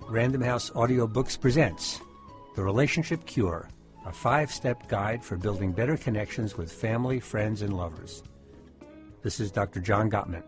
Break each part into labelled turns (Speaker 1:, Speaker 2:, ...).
Speaker 1: Random House Audiobooks presents The Relationship Cure, a 5-step guide for building better connections with family, friends, and lovers. This is Dr. John Gottman.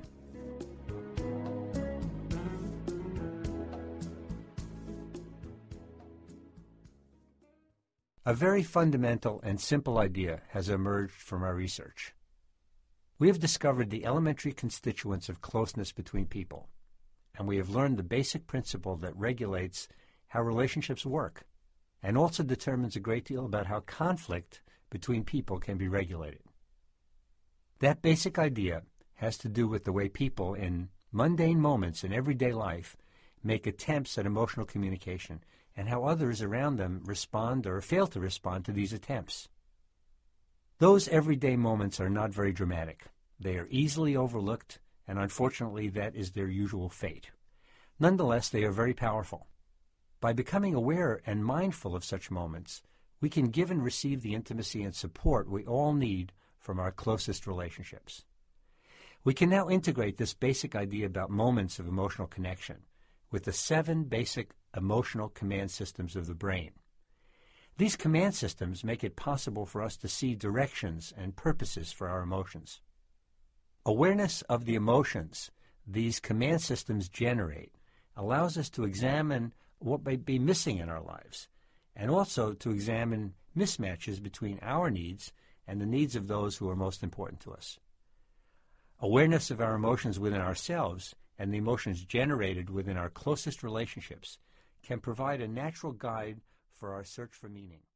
Speaker 1: A very fundamental and simple idea has emerged from our research. We have discovered the elementary constituents of closeness between people, and we have learned the basic principle that regulates how relationships work, and also determines a great deal about how conflict between people can be regulated. That basic idea has to do with the way people in mundane moments in everyday life make attempts at emotional communication, and how others around them respond or fail to respond to these attempts. Those everyday moments are not very dramatic. They are easily overlooked, and unfortunately that is their usual fate. Nonetheless, they are very powerful. By becoming aware and mindful of such moments, we can give and receive the intimacy and support we all need from our closest relationships. We can now integrate this basic idea about moments of emotional connection with the 7 basic emotional command systems of the brain. These command systems make it possible for us to see directions and purposes for our emotions. Awareness of the emotions these command systems generate allows us to examine what might be missing in our lives, and also to examine mismatches between our needs and the needs of those who are most important to us. Awareness of our emotions within ourselves and the emotions generated within our closest relationships can provide a natural guide for our search for meaning.